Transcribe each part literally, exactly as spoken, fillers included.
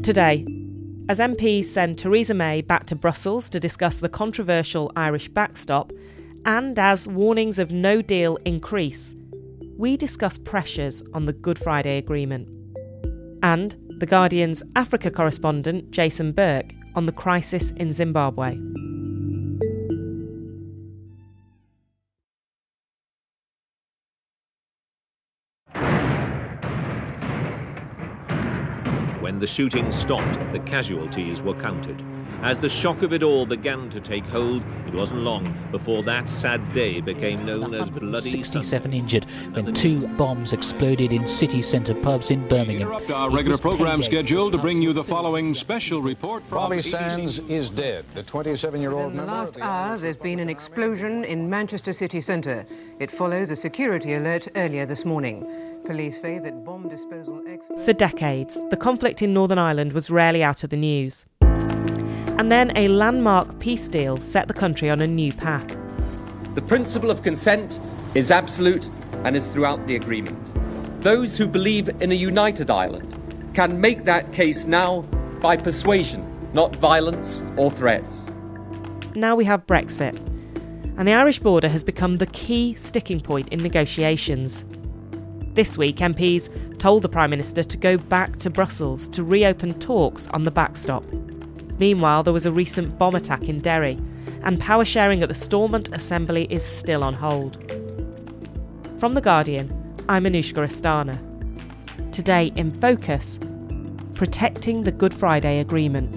Today, as M Ps send Theresa May back to Brussels to discuss the controversial Irish backstop, and as warnings of no deal increase, we discuss pressures on the Good Friday Agreement. And The Guardian's Africa correspondent Jason Burke on the crisis in Zimbabwe. When the shooting stopped, the casualties were counted. As the shock of it all began to take hold, it wasn't long before that sad day became known as Bloody sixty-seven injured when two bombs exploded in city centre pubs in Birmingham. Interrupt our regular program schedule to bring you the following special report from Bobby Sands is dead. The twenty-seven-year-old member. In the last hour, there's been an explosion in Manchester city centre. It follows a security alert earlier this morning. Police say that bomb disposal experts... For decades, the conflict in Northern Ireland was rarely out of the news. And then a landmark peace deal set the country on a new path. The principle of consent is absolute and is throughout the agreement. Those who believe in a united Ireland can make that case now by persuasion, not violence or threats. Now we have Brexit, and the Irish border has become the key sticking point in negotiations. This week, M Ps told the Prime Minister to go back to Brussels to reopen talks on the backstop. Meanwhile, there was a recent bomb attack in Derry, and power sharing at the Stormont Assembly is still on hold. From The Guardian, I'm Anushka Astana. Today in focus, protecting the Good Friday Agreement.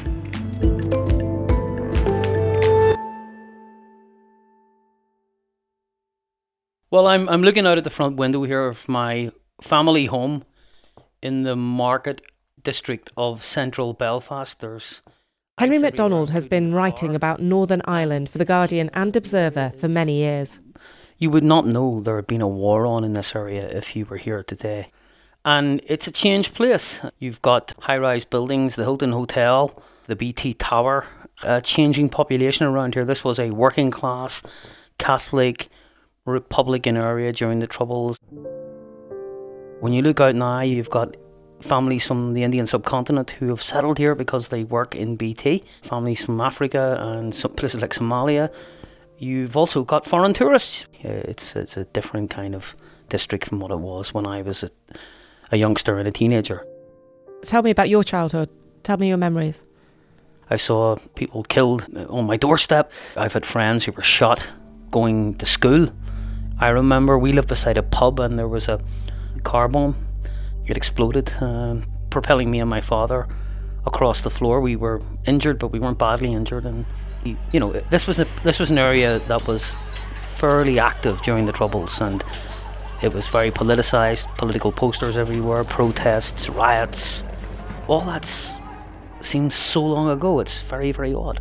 Well, I'm I'm looking out at the front window here of my family home in the Market district of central Belfast. There's Henry MacDonald has been writing about Northern Ireland for The Guardian and Observer for many years. You would not know there had been a war on in this area if you were here today. And it's a changed place. You've got high-rise buildings, the Hilton Hotel, the B T Tower, a changing population around here. This was a working class, Catholic, Republican area during the Troubles. When you look out now, you've got families from the Indian subcontinent who have settled here because they work in B T, families from Africa and some places like Somalia. You've also got foreign tourists. It's it's a different kind of district from what it was when I was a, a youngster and a teenager. Tell me about your childhood. Tell me your memories. I saw people killed on my doorstep. I've had friends who were shot going to school. I remember we lived beside a pub and there was a car bomb. It exploded, uh, propelling me and my father across the floor. We were injured, but we weren't badly injured. And you know, this was a this was an area that was fairly active during the Troubles, and it was very politicised. Political posters everywhere, protests, riots. All that seems so long ago. It's very, very odd.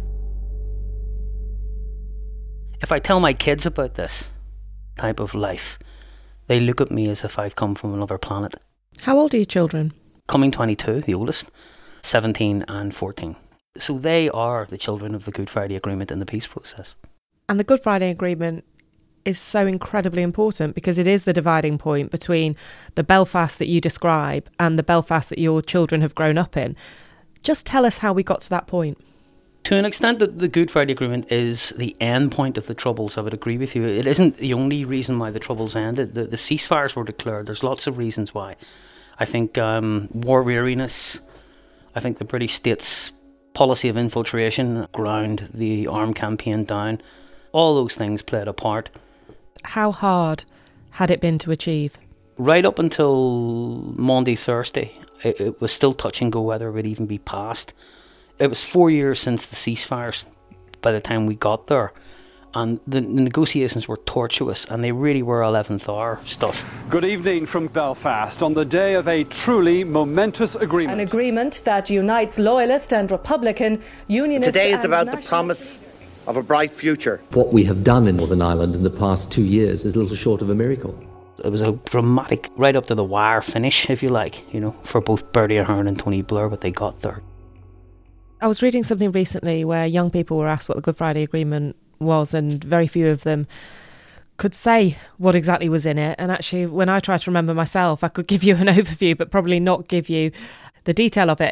If I tell my kids about this type of life, they look at me as if I've come from another planet. How old are your children? Coming twenty-two, the oldest, seventeen and fourteen. So they are the children of the Good Friday Agreement and the peace process. And the Good Friday Agreement is so incredibly important because it is the dividing point between the Belfast that you describe and the Belfast that your children have grown up in. Just tell us how we got to that point. To an extent, that the Good Friday Agreement is the end point of the Troubles. I would agree with you. It isn't the only reason why the Troubles ended. The, the ceasefires were declared. There's lots of reasons why. I think um, war weariness. I think the British state's policy of infiltration ground the armed campaign down. All those things played a part. How hard had it been to achieve? Right up until Maundy Thursday, it, it was still touch and go whether it would even be passed. It was four years since the ceasefires by the time we got there. And the, the negotiations were tortuous, and they really were eleventh hour stuff. Good evening from Belfast on the day of a truly momentous agreement. An agreement that unites loyalist and Republican, unionist Today is and about the nationalist. promise of a bright future. What we have done in Northern Ireland in the past two years is little short of a miracle. It was a dramatic, right up to the wire finish, if you like, you know, for both Bertie Ahern and Tony Blair, but they got there. I was reading something recently where young people were asked what the Good Friday Agreement was, and very few of them could say what exactly was in it. And actually, when I try to remember myself, I could give you an overview, but probably not give you the detail of it.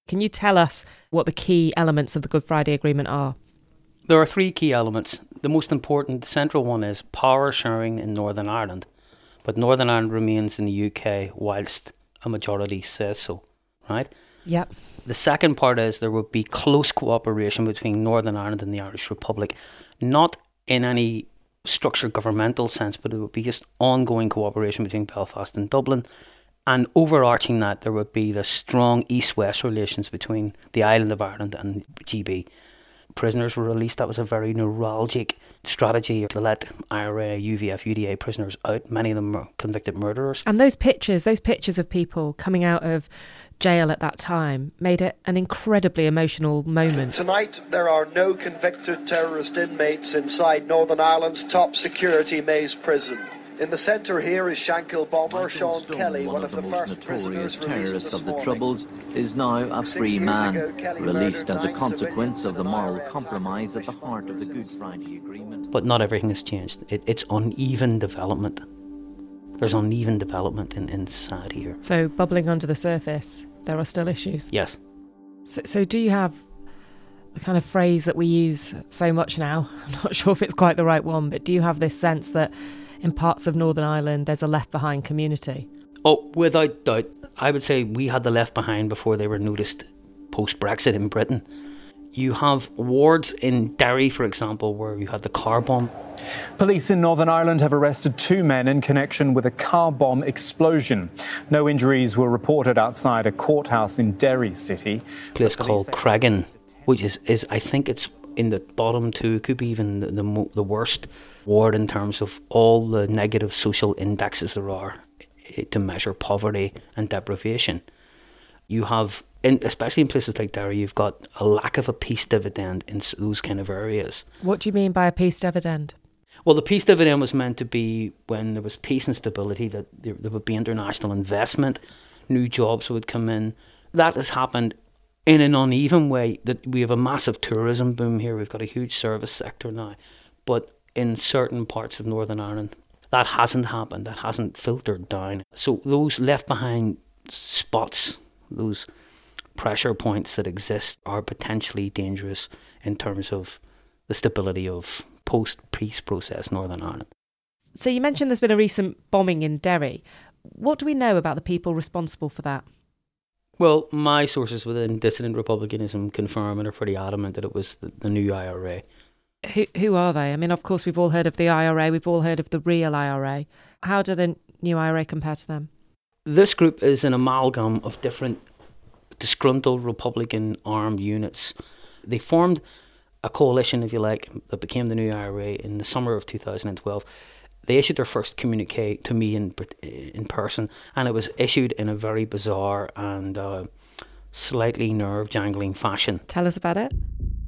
Can you tell us what the key elements of the Good Friday Agreement are? There are three key elements. The most important, the central one, is power sharing in Northern Ireland. But Northern Ireland remains in the U K whilst a majority says so, right? Yep. The second part is there would be close cooperation between Northern Ireland and the Irish Republic, not in any structured governmental sense, but it would be just ongoing cooperation between Belfast and Dublin. And overarching that, there would be the strong east-west relations between the island of Ireland and G B. Prisoners were released. That was a very neuralgic strategy to let I R A, U V F, U D A prisoners out. Many of them were convicted murderers. And those pictures, those pictures of people coming out of jail at that time made it an incredibly emotional moment. Tonight, there are no convicted terrorist inmates inside Northern Ireland's top security Maze prison. In the centre here is Shankill bomber Michael Sean Stone, Kelly, one, one of of the, the most first prisoners notorious terrorists of the morning. Troubles, is now a Six free years man, ago, Kelly released as a nine consequence of the moral civilians compromise at the heart of the Good Friday Agreement. But not everything has changed. It, it's uneven development. There's uneven development in, in society here. So, bubbling under the surface, there are still issues? Yes. So, so do you have the kind of phrase that we use so much now? I'm not sure if it's quite the right one, but do you have this sense that in parts of Northern Ireland there's a left-behind community? Oh, without doubt. I would say we had the left behind before they were noticed post-Brexit in Britain. You have wards in Derry, for example, where you had the car bomb. Police in Northern Ireland have arrested two men in connection with a car bomb explosion. No injuries were reported outside a courthouse in Derry City. A place called Creggan, which is, is, I think it's in the bottom two, could be even the, the, the worst ward in terms of all the negative social indexes there are to measure poverty and deprivation. You have, in, especially in places like Derry, you've got a lack of a peace dividend in those kind of areas. What do you mean by a peace dividend? Well, the peace dividend was meant to be when there was peace and stability, that there, there would be international investment, new jobs would come in. That has happened in an uneven way. That we have a massive tourism boom here. We've got a huge service sector now. But in certain parts of Northern Ireland, that hasn't happened. That hasn't filtered down. So those left behind spots, those pressure points that exist, are potentially dangerous in terms of the stability of post-peace process Northern Ireland. So you mentioned there's been a recent bombing in Derry. What do we know about the people responsible for that? Well, my sources within dissident republicanism confirm and are pretty adamant that it was the, the new I R A. Who who are they? I mean, of course, we've all heard of the I R A, we've all heard of the real I R A. How do the new I R A compare to them? This group is an amalgam of different disgruntled Republican armed units. They formed a coalition, if you like, that became the new I R A in the summer of two thousand twelve. They issued their first communique to me in in person, and it was issued in a very bizarre and uh, slightly nerve-jangling fashion. Tell us about it.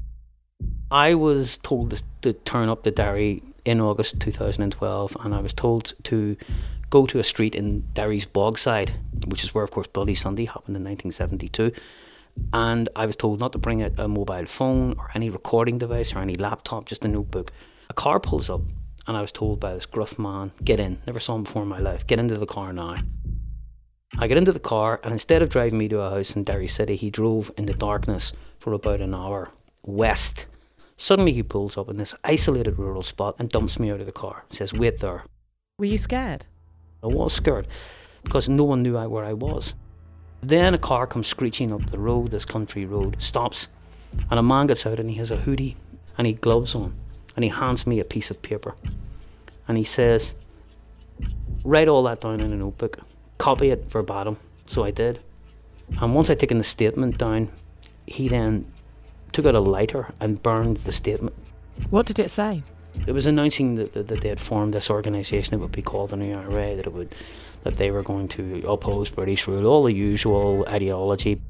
I was told to, to turn up to Derry in August two thousand twelve, and I was told to go to a street in Derry's Bogside, which is where, of course, Bloody Sunday happened in nineteen seventy-two. And I was told not to bring a, a mobile phone or any recording device or any laptop, just a notebook. A car pulls up, and I was told by this gruff man, get in. Never saw him before in my life. Get into the car now. I get into the car, and instead of driving me to a house in Derry City, he drove in the darkness for about an hour west. Suddenly he pulls up in this isolated rural spot and dumps me out of the car. He says, wait there. Were you scared? I was scared because no one knew where I was. Then a car comes screeching up the road, this country road, stops, and a man gets out and he has a hoodie and he gloves on, and he hands me a piece of paper and he says, write all that down in a notebook, copy it verbatim. So I did. And once I'd taken the statement down, he then took out a lighter and burned the statement. What did it say? It was announcing that, that, that they had formed this organisation that would be called the New I R A, that it would, that they were going to oppose British rule, all the usual ideology.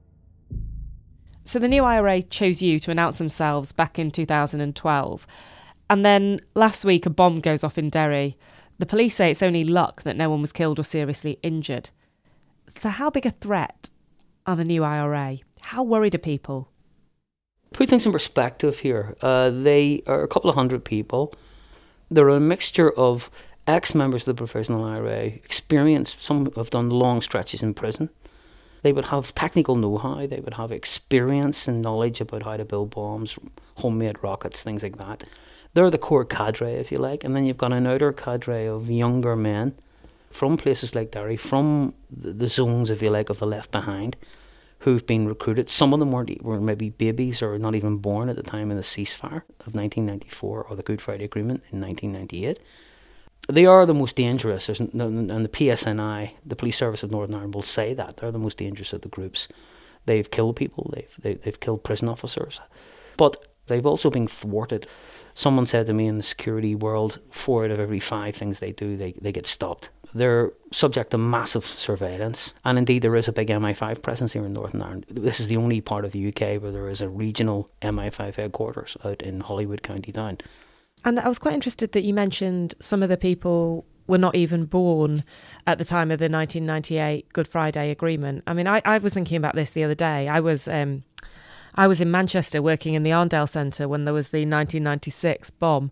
So the new I R A chose you to announce themselves back in two thousand twelve. And then last week a bomb goes off in Derry. The police say it's only luck that no one was killed or seriously injured. So how big a threat are the new I R A? How worried are people? Put things in perspective here. Uh, they are a couple of hundred people. They're a mixture of ex-members of the professional I R A, experienced. Some have done long stretches in prison. They would have technical know-how, they would have experience and knowledge about how to build bombs, homemade rockets, things like that. They're the core cadre, if you like, and then you've got an outer cadre of younger men from places like Derry, from the zones, if you like, of the left behind, who've been recruited. Some of them weren't, were maybe babies or not even born at the time of the ceasefire of nineteen ninety-four or the Good Friday Agreement in nineteen ninety-eight. They are the most dangerous, and the P S N I, the Police Service of Northern Ireland, will say that. They're the most dangerous of the groups. They've killed people, they've, they, they've killed prison officers. But they've also been thwarted. Someone said to me, in the security world, four out of every five things they do, they, they get stopped. They're subject to massive surveillance, and indeed there is a big M I five presence here in Northern Ireland. This is the only part of the U K where there is a regional M I five headquarters out in Holywood, County Down. And I was quite interested that you mentioned some of the people were not even born at the time of the nineteen ninety-eight Good Friday Agreement. I mean, I, I was thinking about this the other day. I was um, I was in Manchester working in the Arndale Centre when there was the nineteen ninety-six bomb.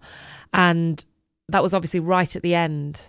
And that was obviously right at the end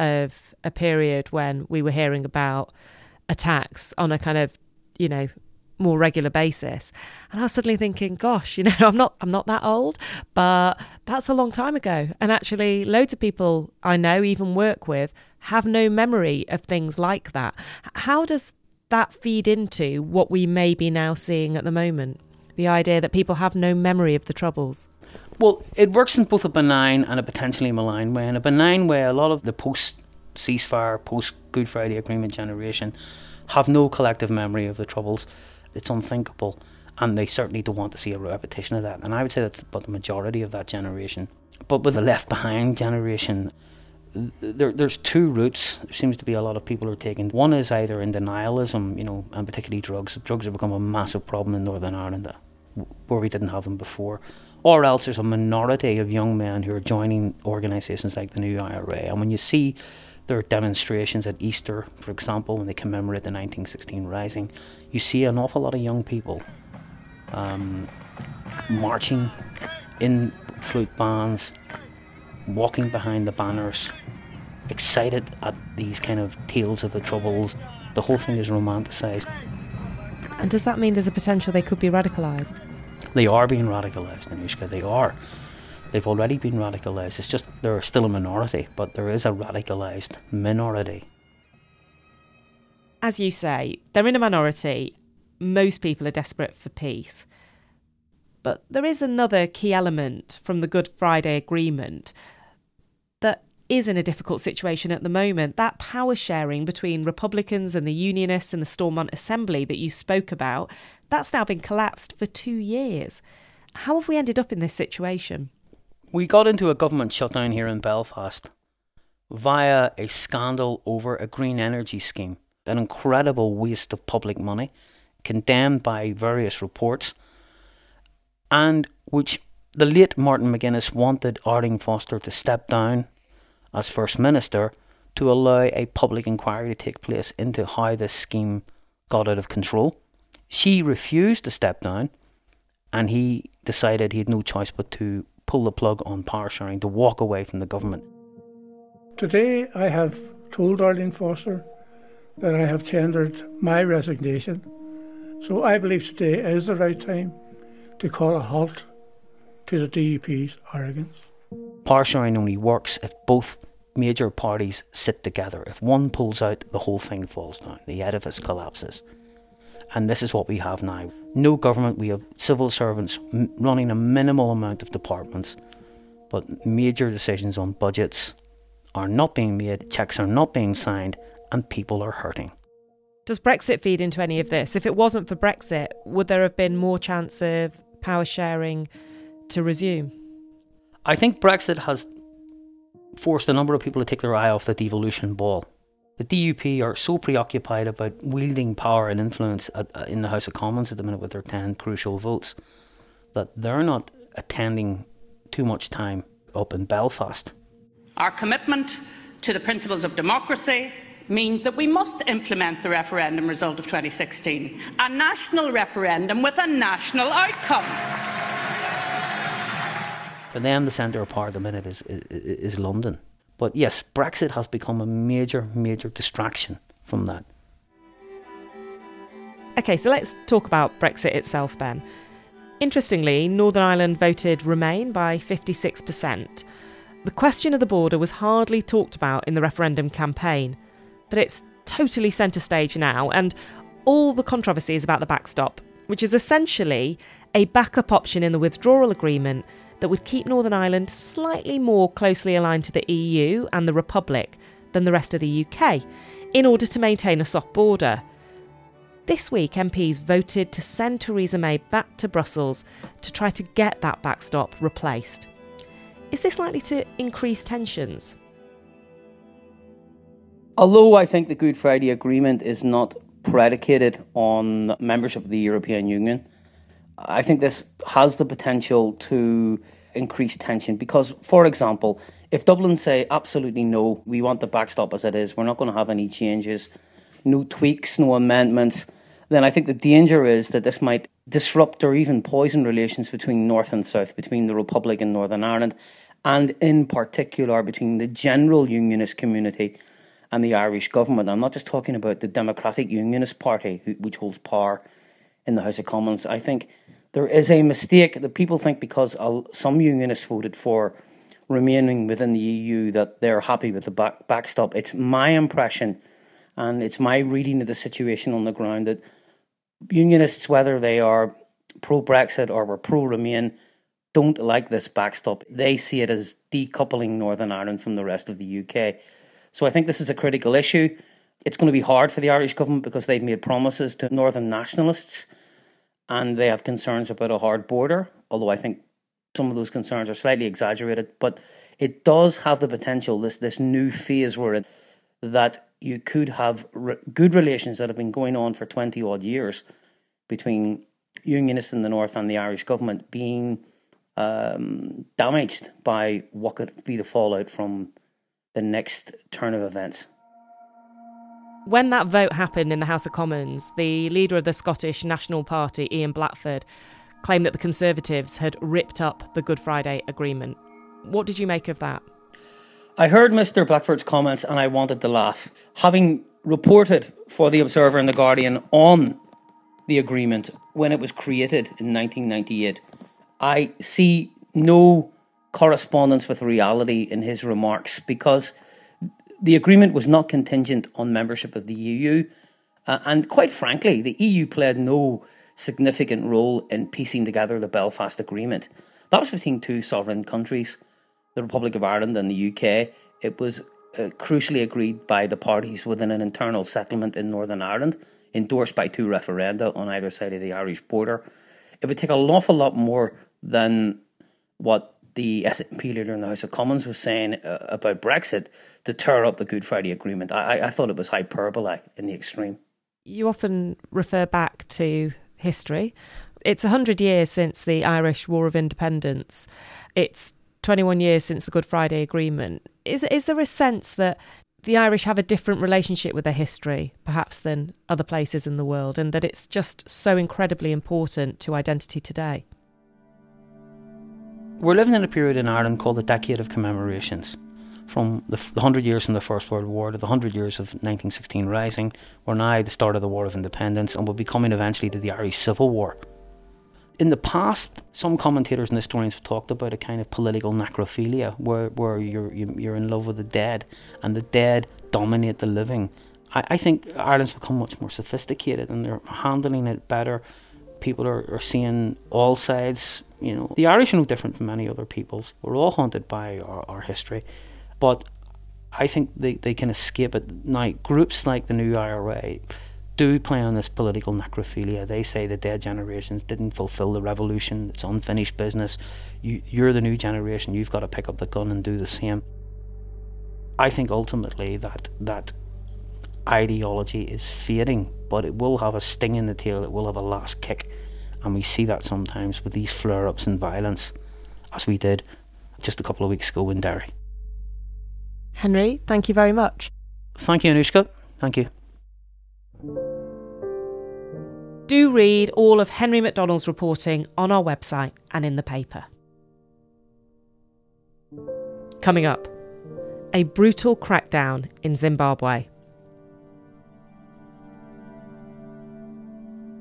of a period when we were hearing about attacks on a kind of, you know, more regular basis. And I was suddenly thinking, gosh, you know, I'm not I'm not that old, but that's a long time ago. And actually loads of people I know, even work with, have no memory of things like that. How does that feed into what we may be now seeing at the moment? The idea that people have no memory of the Troubles. Well, it works in both a benign and a potentially malign way. In a benign way, a lot of the post-ceasefire, post-Good Friday Agreement generation have no collective memory of the Troubles. It's unthinkable, and they certainly don't want to see a repetition of that. And I would say that's about the majority of that generation. But with the left behind generation, there, there's two routes. There seems to be a lot of people who are taking. One is either in denialism, you know, and particularly drugs. Drugs have become a massive problem in Northern Ireland, where we didn't have them before. Or else there's a minority of young men who are joining organisations like the New I R A. And when you see their demonstrations at Easter, for example, when they commemorate the nineteen sixteen Rising, you see an awful lot of young people um, marching in flute bands, walking behind the banners, excited at these kind of tales of the Troubles. The whole thing is romanticised. And does that mean there's a potential they could be radicalised? They are being radicalised, Anushka, they are. They've already been radicalised. It's just they're still a minority, but there is a radicalised minority. As you say, they're in a minority. Most people are desperate for peace. But there is another key element from the Good Friday Agreement that is in a difficult situation at the moment. That power sharing between Republicans and the Unionists and the Stormont Assembly that you spoke about, that's now been collapsed for two years. How have we ended up in this situation? We got into a government shutdown here in Belfast via a scandal over a green energy scheme, an incredible waste of public money, condemned by various reports, and which the late Martin McGuinness wanted Arlene Foster to step down as First Minister to allow a public inquiry to take place into how this scheme got out of control. She refused to step down, and he decided he had no choice but to pull the plug on power sharing, to walk away from the government. Today I have told Arlene Foster that I have tendered my resignation. So I believe today is the right time to call a halt to the D U P's arrogance. Power sharing only works if both major parties sit together. If one pulls out, the whole thing falls down. The edifice collapses. And this is what we have now. No government, we have civil servants m- running a minimal amount of departments, but major decisions on budgets are not being made, checks are not being signed, and people are hurting. Does Brexit feed into any of this? If it wasn't for Brexit, would there have been more chance of power sharing to resume? I think Brexit has forced a number of people to take their eye off the devolution ball. The D U P are so preoccupied about wielding power and influence at, uh, in the House of Commons at the minute with their ten crucial votes that they're not attending too much time up in Belfast. Our commitment to the principles of democracy means that we must implement the referendum result of twenty sixteen, a national referendum with a national outcome. For them, the centre of power at the minute is, is, is London. But yes, Brexit has become a major, major distraction from that. OK, so let's talk about Brexit itself then. Interestingly, Northern Ireland voted Remain by fifty-six percent. The question of the border was hardly talked about in the referendum campaign, but it's totally centre stage now, and all the controversy is about the backstop, which is essentially a backup option in the withdrawal agreement that would keep Northern Ireland slightly more closely aligned to the E U and the Republic than the rest of the U K, in order to maintain a soft border. This week, M Ps voted to send Theresa May back to Brussels to try to get that backstop replaced. Is this likely to increase tensions? Although I think the Good Friday Agreement is not predicated on membership of the European Union, I think this has the potential to increase tension because, for example, if Dublin say absolutely no, we want the backstop as it is, we're not going to have any changes, no tweaks, no amendments, then I think the danger is that this might disrupt or even poison relations between North and South, between the Republic and Northern Ireland, and in particular between the general Unionist community and the Irish government. I'm not just talking about the Democratic Unionist Party, which holds power in the House of Commons. I think there is a mistake that people think because some Unionists voted for remaining within the E U that they're happy with the back, backstop. It's my impression and it's my reading of the situation on the ground that Unionists, whether they are pro-Brexit or were pro-Remain, don't like this backstop. They see it as decoupling Northern Ireland from the rest of the U K. So I think this is a critical issue. It's going to be hard for the Irish government because they've made promises to Northern nationalists and they have concerns about a hard border, although I think some of those concerns are slightly exaggerated. But it does have the potential, this, this new phase we're in, that you could have re- good relations that have been going on for twenty odd years between Unionists in the North and the Irish government being um, damaged by what could be the fallout from the next turn of events. When that vote happened in the House of Commons, the leader of the Scottish National Party, Ian Blackford, claimed that the Conservatives had ripped up the Good Friday Agreement. What did you make of that? I heard Mr Blackford's comments and I wanted to laugh. Having reported for The Observer and The Guardian on the agreement when it was created in nineteen ninety-eight, I see no correspondence with reality in his remarks because the agreement was not contingent on membership of the E U. Uh, and quite frankly, the E U played no significant role in piecing together the Belfast Agreement. That was between two sovereign countries, the Republic of Ireland and the U K. It was uh, crucially agreed by the parties within an internal settlement in Northern Ireland, endorsed by two referenda on either side of the Irish border. It would take an awful lot more than what the S N P leader in the House of Commons was saying uh, about Brexit to tear up the Good Friday Agreement. I, I thought it was hyperbole in the extreme. You often refer back to history. It's one hundred years since the Irish War of Independence. It's twenty-one years since the Good Friday Agreement. Is, is there a sense that the Irish have a different relationship with their history, perhaps, than other places in the world, and that it's just so incredibly important to identity today? We're living in a period in Ireland called the Decade of Commemorations. From the one hundred years from the First World War to the one hundred years of nineteen sixteen Rising, we're now at the start of the War of Independence and we'll be coming eventually to the Irish Civil War. In the past, some commentators and historians have talked about a kind of political necrophilia where, where you're, you're in love with the dead and the dead dominate the living. I, I think Ireland's become much more sophisticated and they're handling it better. People are, are seeing all sides. You know, the Irish are no different from many other peoples. We're all haunted by our, our history. But I think they, they can escape it. Now, groups like the New I R A do play on this political necrophilia. They say the dead generations didn't fulfill the revolution. It's unfinished business. You, you're the new generation. You've got to pick up the gun and do the same. I think ultimately that that ideology is fading, but it will have a sting in the tail. It will have a last kick. And we see that sometimes with these flare-ups in violence, as we did just a couple of weeks ago in Derry. Henry, thank you very much. Thank you, Anushka. Thank you. Do read all of Henry McDonald's reporting on our website and in the paper. Coming up, a brutal crackdown in Zimbabwe.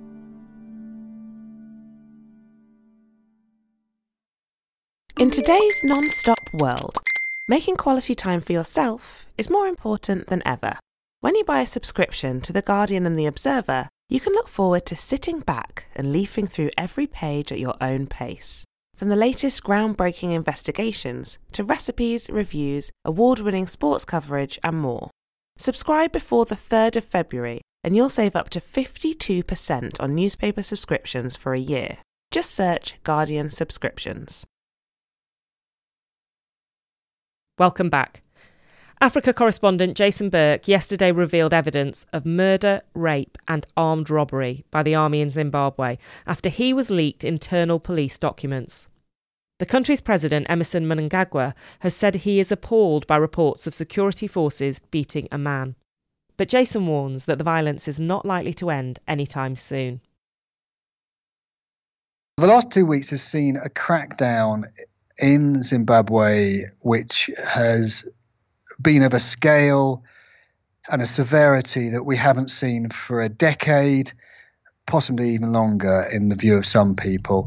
In today's non-stop world, making quality time for yourself is more important than ever. When you buy a subscription to The Guardian and The Observer, you can look forward to sitting back and leafing through every page at your own pace. From the latest groundbreaking investigations to recipes, reviews, award-winning sports coverage and more. Subscribe before the third of February and you'll save up to fifty-two percent on newspaper subscriptions for a year. Just search Guardian Subscriptions. Welcome back. Africa correspondent Jason Burke yesterday revealed evidence of murder, rape and armed robbery by the army in Zimbabwe after he was leaked internal police documents. The country's president, Emmerson Mnangagwa, has said he is appalled by reports of security forces beating a man. But Jason warns that the violence is not likely to end anytime soon. The last two weeks has seen a crackdown in Zimbabwe which has been of a scale and a severity that we haven't seen for a decade, possibly even longer in the view of some people.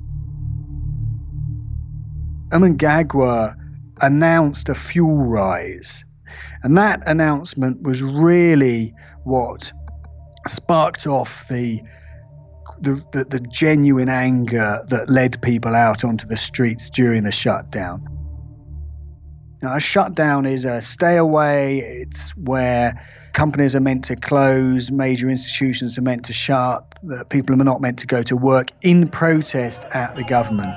Mnangagwa announced a fuel rise, and that announcement was really what sparked off the the, the, the genuine anger that led people out onto the streets during the shutdown. Now, a shutdown is a stay away. It's where companies are meant to close, major institutions are meant to shut, that people are not meant to go to work in protest at the government.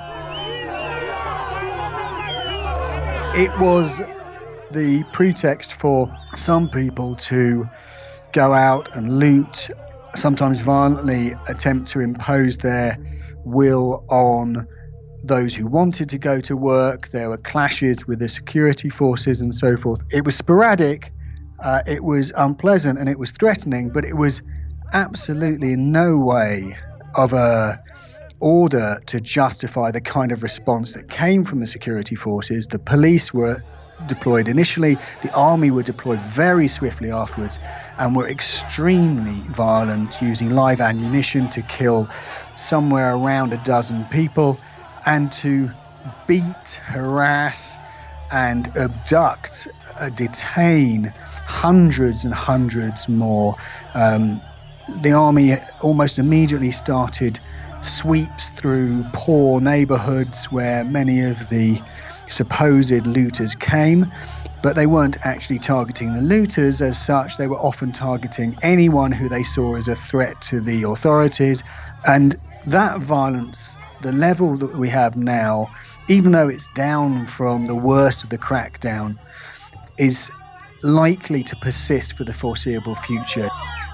It was the pretext for some people to go out and loot, sometimes violently attempt to impose their will on those who wanted to go to work. There were clashes with the security forces and so forth. It was sporadic, uh, it was unpleasant and it was threatening, but it was absolutely in no way of a order to justify the kind of response that came from the security forces. The police were deployed initially, the army were deployed very swiftly afterwards, and were extremely violent, using live ammunition to kill somewhere around a dozen people and to beat, harass and abduct, uh, detain hundreds and hundreds more. Um, the army almost immediately started sweeps through poor neighbourhoods where many of the supposed looters came, but they weren't actually targeting the looters as such. They were often targeting anyone who they saw as a threat to the authorities. And that violence, the level that we have now, even though it's down from the worst of the crackdown, is likely to persist for the foreseeable future.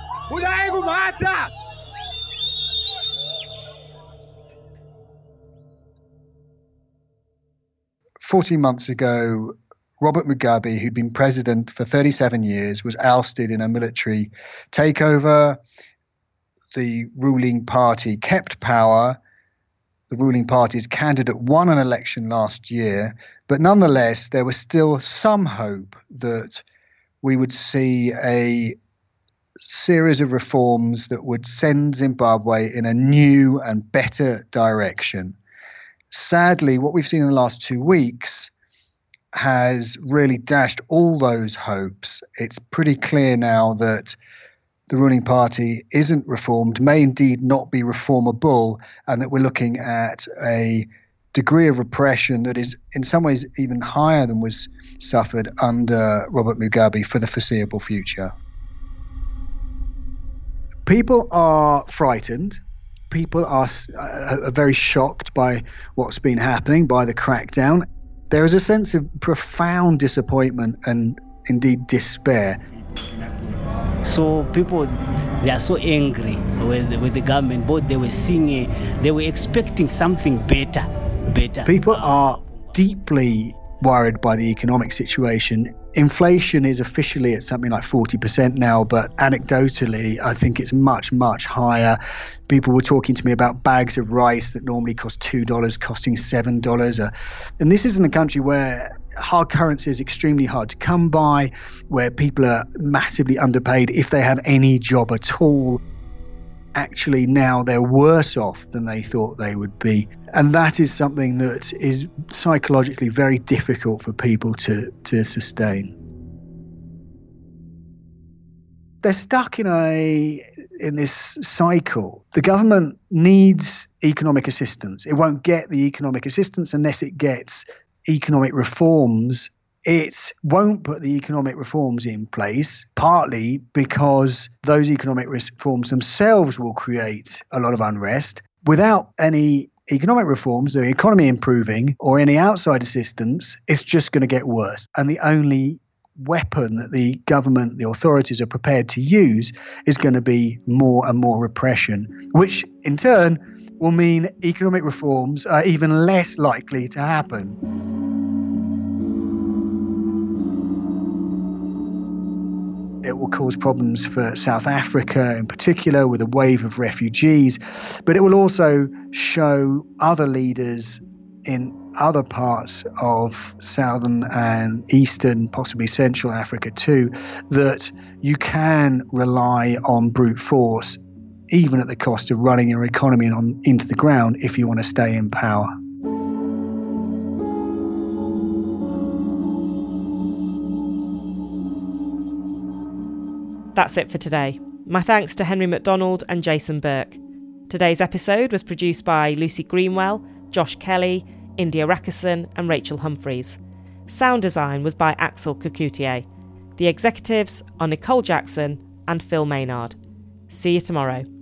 Fourteen months ago, Robert Mugabe, who'd been president for thirty-seven years, was ousted in a military takeover. The ruling party kept power. The ruling party's candidate won an election last year, but nonetheless, there was still some hope that we would see a series of reforms that would send Zimbabwe in a new and better direction. Sadly, what we've seen in the last two weeks has really dashed all those hopes. It's pretty clear now that the ruling party isn't reformed, may indeed not be reformable, and that we're looking at a degree of repression that is in some ways even higher than was suffered under Robert Mugabe for the foreseeable future. People are frightened. People are, uh, are very shocked by what's been happening, by the crackdown. There is a sense of profound disappointment and indeed despair. So people, they are so angry with, with the government. Both they were seeing, they were expecting something better, better. People are deeply worried by the economic situation. Inflation is officially at something like forty percent now, but anecdotally, I think it's much, much higher. People were talking to me about bags of rice that normally cost two dollars, costing seven dollars. And this is in a country where hard currency is extremely hard to come by, where people are massively underpaid if they have any job at all. actually now they're worse off than they thought they would be. And that is something that is psychologically very difficult for people to, to sustain. They're stuck in a in this cycle. The government needs economic assistance. It won't get the economic assistance unless it gets economic reforms. It won't put the economic reforms in place, partly because those economic reforms themselves will create a lot of unrest. Without any economic reforms, the economy improving, or any outside assistance, it's just going to get worse. And the only weapon that the government, the authorities are prepared to use is going to be more and more repression, which in turn will mean economic reforms are even less likely to happen. It will cause problems for South Africa in particular with a wave of refugees, but it will also show other leaders in other parts of southern and eastern, possibly central Africa too, that you can rely on brute force, even at the cost of running your economy on, into the ground if you want to stay in power. That's it for today. My thanks to Henry McDonald and Jason Burke. Today's episode was produced by Lucy Greenwell, Josh Kelly, India Rakison and Rachel Humphreys. Sound design was by Axel Cocoutier. The executives are Nicole Jackson and Phil Maynard. See you tomorrow.